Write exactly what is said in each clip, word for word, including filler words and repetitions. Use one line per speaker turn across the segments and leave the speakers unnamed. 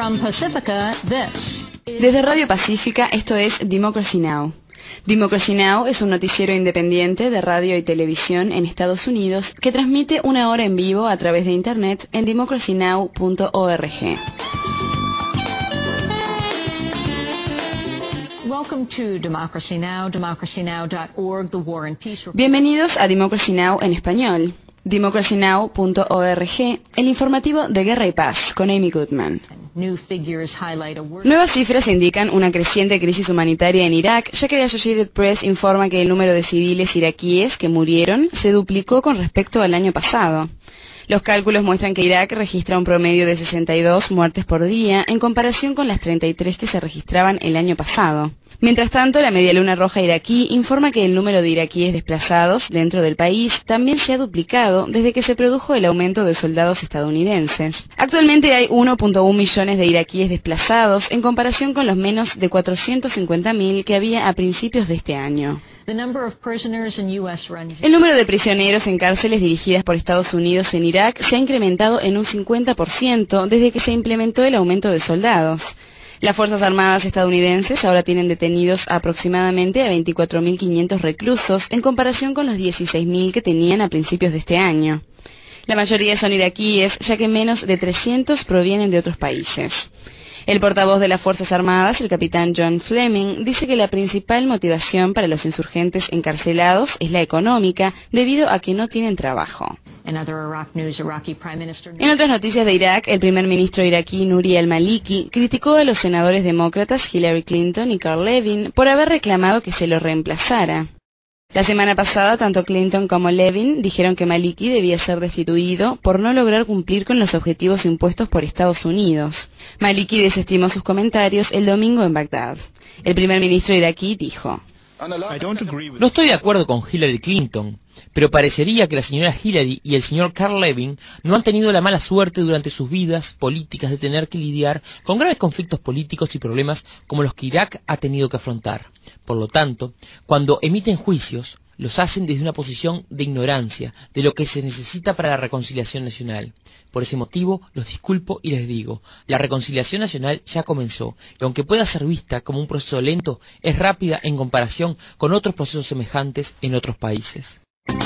From Pacifica, this.
Desde Radio Pacífica, esto es Democracy Now! Democracy Now! Es un noticiero independiente de radio y televisión en Estados Unidos que transmite una hora en vivo a través de Internet en democracy now punto org.
Welcome to Democracy Now!, democracy now dot org, the War and Peace Report.
Bienvenidos a Democracy Now! En español. democracy now punto org, el informativo de Guerra y Paz, con Amy Goodman.
New figures highlight a work-
Nuevas cifras indican una creciente crisis humanitaria en Irak, ya que The Associated Press informa que el número de civiles iraquíes que murieron se duplicó con respecto al año pasado. Los cálculos muestran que Irak registra un promedio de sesenta y dos muertes por día en comparación con las treinta y tres que se registraban el año pasado. Mientras tanto, la Media Luna Roja iraquí informa que el número de iraquíes desplazados dentro del país también se ha duplicado desde que se produjo el aumento de soldados estadounidenses. Actualmente hay uno punto uno millones de iraquíes desplazados en comparación con los menos de cuatrocientos cincuenta mil que había a principios de este año.
The number of prisoners in U S run-
El número de prisioneros en cárceles dirigidas por Estados Unidos en Irak se ha incrementado en un cincuenta por ciento desde que se implementó el aumento de soldados. Las Fuerzas Armadas estadounidenses ahora tienen detenidos aproximadamente a veinticuatro mil quinientos reclusos en comparación con los dieciséis mil que tenían a principios de este año. La mayoría son iraquíes, ya que menos de trescientos provienen de otros países. El portavoz de las Fuerzas Armadas, el capitán John Fleming, dice que la principal motivación para los insurgentes encarcelados es la económica, debido a que no tienen trabajo.
In other Iraq news, Iraqi Prime Minister-
En otras noticias de Irak, el primer ministro iraquí Nouri al-Maliki criticó a los senadores demócratas Hillary Clinton y Carl Levin por haber reclamado que se lo reemplazara. La semana pasada, tanto Clinton como Levin dijeron que Maliki debía ser destituido por no lograr cumplir con los objetivos impuestos por Estados Unidos. Maliki desestimó sus comentarios el domingo en Bagdad. El primer ministro iraquí dijo:
No estoy de acuerdo con Hillary Clinton, pero parecería que la señora Hillary y el señor Carl Levin no han tenido la mala suerte durante sus vidas políticas de tener que lidiar con graves conflictos políticos y problemas como los que Irak ha tenido que afrontar. Por lo tanto, cuando emiten juicios, los hacen desde una posición de ignorancia de lo que se necesita para la reconciliación nacional. Por ese motivo, los disculpo y les digo, la reconciliación nacional ya comenzó, y aunque pueda ser vista como un proceso lento, es rápida en comparación con otros procesos semejantes en otros países.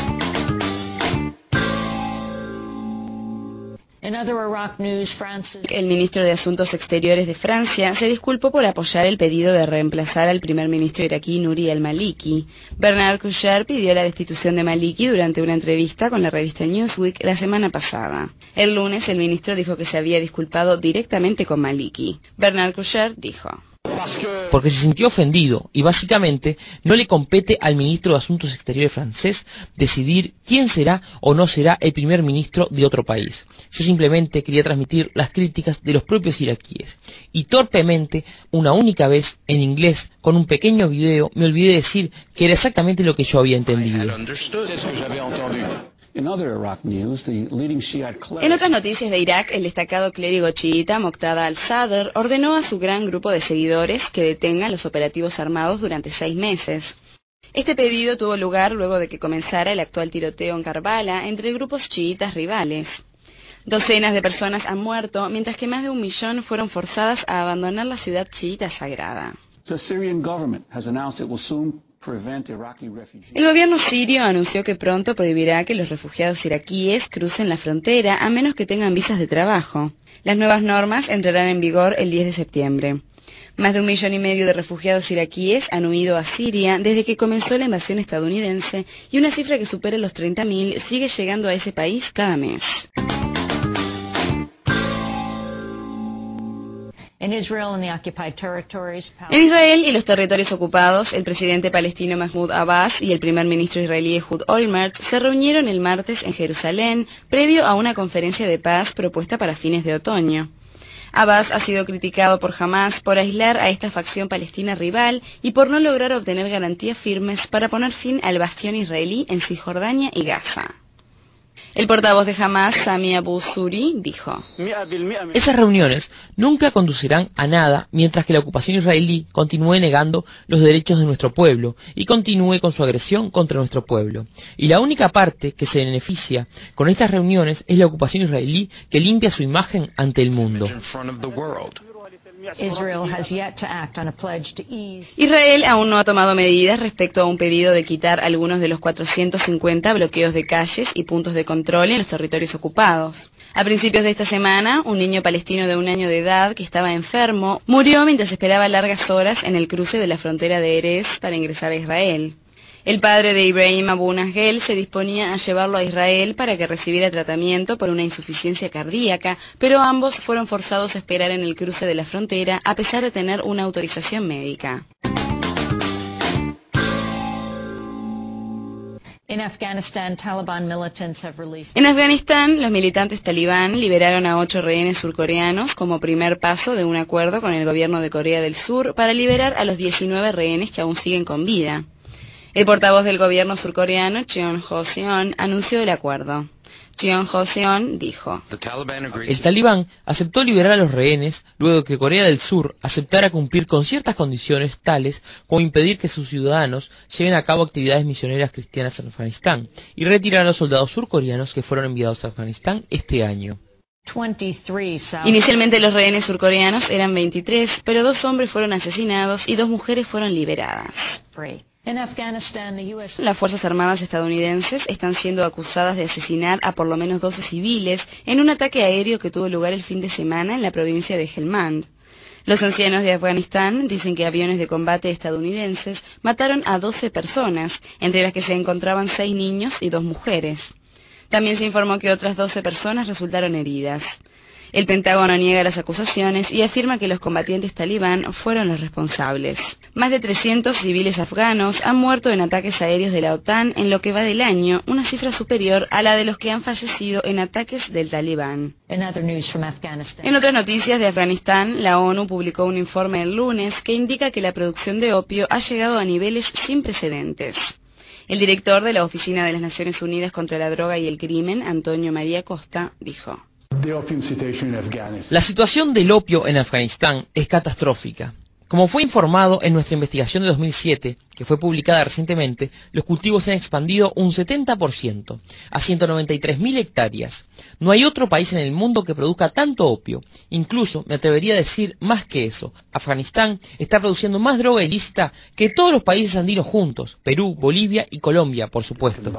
In other Iraq news, France is-
El ministro de Asuntos Exteriores de Francia se disculpó por apoyar el pedido de reemplazar al primer ministro iraquí Nouri al-Maliki. Bernard Kouchner pidió la destitución de Maliki durante una entrevista con la revista Newsweek la semana pasada. El lunes, el ministro dijo que se había disculpado directamente con Maliki. Bernard Kouchner dijo:
Porque se sintió ofendido y básicamente no le compete al ministro de Asuntos Exteriores francés decidir quién será o no será el primer ministro de otro país. Yo simplemente quería transmitir las críticas de los propios iraquíes y torpemente, una única vez en inglés con un pequeño video, me olvidé decir que era exactamente lo que yo había entendido.
En otras noticias de Irak, el destacado clérigo chiita Moqtada al-Sadr ordenó a su gran grupo de seguidores que detengan los operativos armados durante seis meses. Este pedido tuvo lugar luego de que comenzara el actual tiroteo en Karbala entre grupos chiitas rivales. Docenas de personas han muerto, mientras que más de un millón fueron forzadas a abandonar la ciudad chiita sagrada. El gobierno sirio anunció que pronto prohibirá que los refugiados iraquíes crucen la frontera a menos que tengan visas de trabajo. Las nuevas normas entrarán en vigor el diez de septiembre. Más de un millón y medio de refugiados iraquíes han huido a Siria desde que comenzó la invasión estadounidense y una cifra que supera los treinta mil sigue llegando a ese país cada mes.
In Israel and the occupied territories,
En Israel y los territorios ocupados, el presidente palestino Mahmoud Abbas y el primer ministro israelí Ehud Olmert se reunieron el martes en Jerusalén previo a una conferencia de paz propuesta para fines de otoño. Abbas ha sido criticado por Hamás por aislar a esta facción palestina rival y por no lograr obtener garantías firmes para poner fin al bastión israelí en Cisjordania y Gaza. El portavoz de Hamás, Sami Abu Suri, dijo:
Esas reuniones nunca conducirán a nada mientras que la ocupación israelí continúe negando los derechos de nuestro pueblo y continúe con su agresión contra nuestro pueblo. Y la única parte que se beneficia con estas reuniones es la ocupación israelí, que limpia su imagen ante el mundo.
Israel aún no ha tomado medidas respecto a un pedido de quitar algunos de los cuatrocientos cincuenta bloqueos de calles y puntos de control en los territorios ocupados. A principios de esta semana, un niño palestino de un año de edad que estaba enfermo murió mientras esperaba largas horas en el cruce de la frontera de Erez para ingresar a Israel. El padre de Ibrahim Abu Nahel se disponía a llevarlo a Israel para que recibiera tratamiento por una insuficiencia cardíaca, pero ambos fueron forzados a esperar en el cruce de la frontera a pesar de tener una autorización médica.
En Afganistán,
los militantes talibán liberaron a ocho rehenes surcoreanos como primer paso de un acuerdo con el gobierno de Corea del Sur para liberar a los diecinueve rehenes que aún siguen con vida. El portavoz del gobierno surcoreano, Cheon Ho-seon, anunció el acuerdo. Cheon Ho-seon dijo:
El talibán aceptó liberar a los rehenes luego de que Corea del Sur aceptara cumplir con ciertas condiciones tales como impedir que sus ciudadanos lleven a cabo actividades misioneras cristianas en Afganistán y retirar a los soldados surcoreanos que fueron enviados a Afganistán este año.
Inicialmente los rehenes surcoreanos eran veintitrés, pero dos hombres fueron asesinados y dos mujeres fueron liberadas. Las Fuerzas Armadas estadounidenses están siendo acusadas de asesinar a por lo menos doce civiles en un ataque aéreo que tuvo lugar el fin de semana en la provincia de Helmand. Los ancianos de Afganistán dicen que aviones de combate estadounidenses mataron a doce personas, entre las que se encontraban seis niños y dos mujeres. También se informó que otras doce personas resultaron heridas. El Pentágono niega las acusaciones y afirma que los combatientes talibán fueron los responsables. Más de trescientos civiles afganos han muerto en ataques aéreos de la OTAN en lo que va del año, una cifra superior a la de los que han fallecido en ataques del talibán. En otras noticias de Afganistán, la ONU publicó un informe el lunes que indica que la producción de opio ha llegado a niveles sin precedentes. El director de la Oficina de las Naciones Unidas contra la Droga y el Crimen, Antonio María Costa, dijo:
La situación del opio en Afganistán es catastrófica. Como fue informado en nuestra investigación de dos mil siete, que fue publicada recientemente, los cultivos se han expandido un setenta por ciento, a ciento noventa y tres mil hectáreas. No hay otro país en el mundo que produzca tanto opio. Incluso, me atrevería a decir más que eso. Afganistán está produciendo más droga ilícita que todos los países andinos juntos, Perú, Bolivia y Colombia, por supuesto.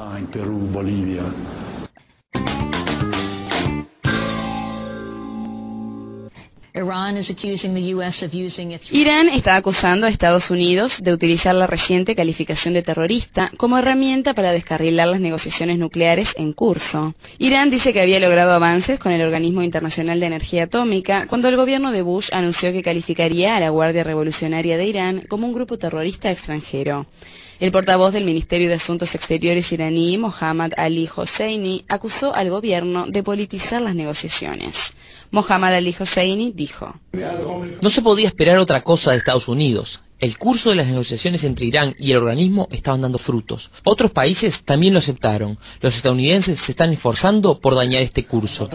Irán está acusando a Estados Unidos de utilizar la reciente calificación de terrorista como herramienta para descarrilar las negociaciones nucleares en curso. Irán dice que había logrado avances con el Organismo Internacional de Energía Atómica cuando el gobierno de Bush anunció que calificaría a la Guardia Revolucionaria de Irán como un grupo terrorista extranjero. El portavoz del Ministerio de Asuntos Exteriores iraní, Mohammad Ali Hosseini, acusó al gobierno de politizar las negociaciones. Mohammad Ali Hosseini dijo:
No se podía esperar otra cosa de Estados Unidos. El curso de las negociaciones entre Irán y el organismo estaban dando frutos. Otros países también lo aceptaron. Los estadounidenses se están esforzando por dañar este curso.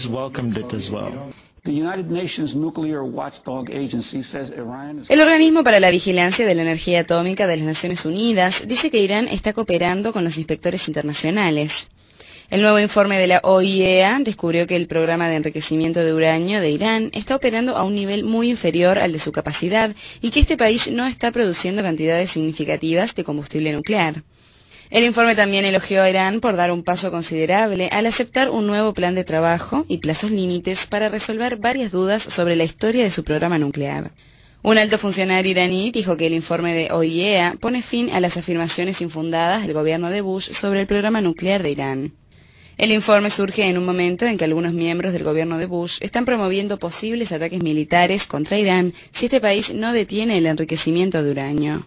El Organismo para la Vigilancia de la Energía Atómica de las Naciones Unidas dice que Irán está cooperando con los inspectores internacionales. El nuevo informe de la O I E A descubrió que el programa de enriquecimiento de uranio de Irán está operando a un nivel muy inferior al de su capacidad y que este país no está produciendo cantidades significativas de combustible nuclear. El informe también elogió a Irán por dar un paso considerable al aceptar un nuevo plan de trabajo y plazos límites para resolver varias dudas sobre la historia de su programa nuclear. Un alto funcionario iraní dijo que el informe de O I E A pone fin a las afirmaciones infundadas del gobierno de Bush sobre el programa nuclear de Irán. El informe surge en un momento en que algunos miembros del gobierno de Bush están promoviendo posibles ataques militares contra Irán si este país no detiene el enriquecimiento de uranio.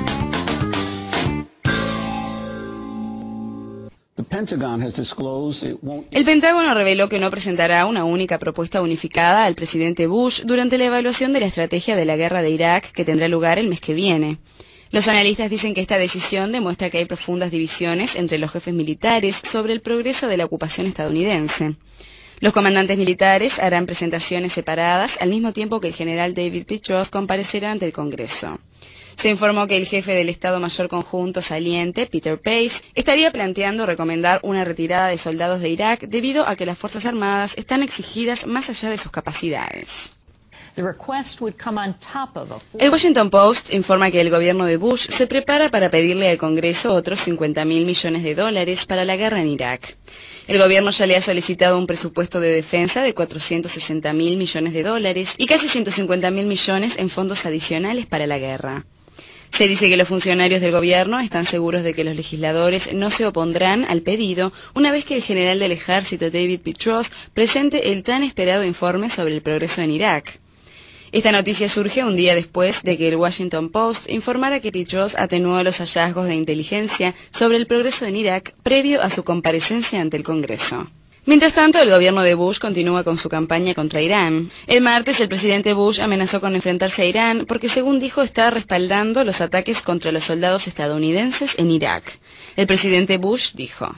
El Pentágono reveló que no presentará una única propuesta unificada al presidente Bush durante la evaluación de la estrategia de la guerra de Irak que tendrá lugar el mes que viene. Los analistas dicen que esta decisión demuestra que hay profundas divisiones entre los jefes militares sobre el progreso de la ocupación estadounidense. Los comandantes militares harán presentaciones separadas al mismo tiempo que el general David Petraeus comparecerá ante el Congreso. Se informó que el jefe del Estado Mayor Conjunto saliente, Peter Pace, estaría planteando recomendar una retirada de soldados de Irak debido a que las Fuerzas Armadas están exigidas más allá de sus capacidades. El Washington Post informa que el gobierno de Bush se prepara para pedirle al Congreso otros cincuenta mil millones de dólares para la guerra en Irak. El gobierno ya le ha solicitado un presupuesto de defensa de cuatrocientos sesenta mil millones de dólares y casi ciento cincuenta mil millones en fondos adicionales para la guerra. Se dice que los funcionarios del gobierno están seguros de que los legisladores no se opondrán al pedido una vez que el general del ejército David Petraeus presente el tan esperado informe sobre el progreso en Irak. Esta noticia surge un día después de que el Washington Post informara que Petraeus atenuó los hallazgos de inteligencia sobre el progreso en Irak previo a su comparecencia ante el Congreso. Mientras tanto, el gobierno de Bush continúa con su campaña contra Irán. El martes, el presidente Bush amenazó con enfrentarse a Irán porque, según dijo, está respaldando los ataques contra los soldados estadounidenses en Irak. El presidente Bush dijo: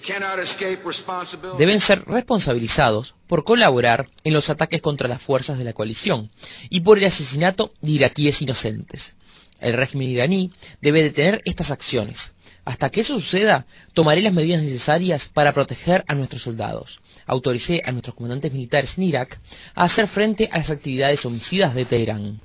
deben ser responsabilizados por colaborar en los ataques contra las fuerzas de la coalición y por el asesinato de iraquíes inocentes. El régimen iraní debe detener estas acciones. Hasta que eso suceda, tomaré las medidas necesarias para proteger a nuestros soldados. Autoricé a nuestros comandantes militares en Irak a hacer frente a las actividades homicidas de Teherán.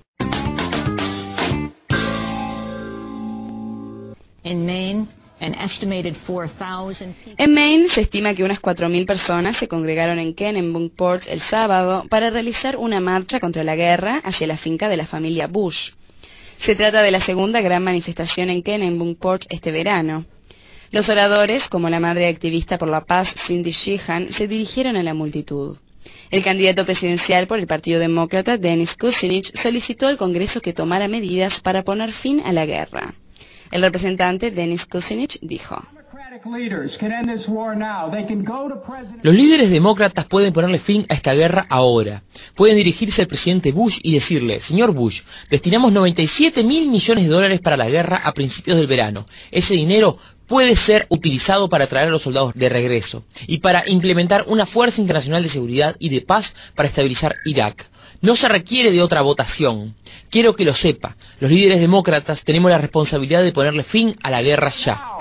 En Maine, an estimated four thousand people...
En Maine se estima que unas cuatro mil personas se congregaron en Kennebunkport el sábado para realizar una marcha contra la guerra hacia la finca de la familia Bush. Se trata de la segunda gran manifestación en Kennebunkport este verano. Los oradores, como la madre activista por la paz Cindy Sheehan, se dirigieron a la multitud. El candidato presidencial por el Partido Demócrata, Dennis Kucinich, solicitó al Congreso que tomara medidas para poner fin a la guerra. El representante Dennis Kucinich dijo:
los líderes demócratas pueden ponerle fin a esta guerra ahora. Pueden dirigirse al presidente Bush y decirle: señor Bush, destinamos noventa y siete mil millones de dólares para la guerra a principios del verano. Ese dinero puede ser utilizado para traer a los soldados de regreso y para implementar una fuerza internacional de seguridad y de paz para estabilizar Irak. No se requiere de otra votación. Quiero que lo sepa. Los líderes demócratas tenemos la responsabilidad de ponerle fin a la guerra ya.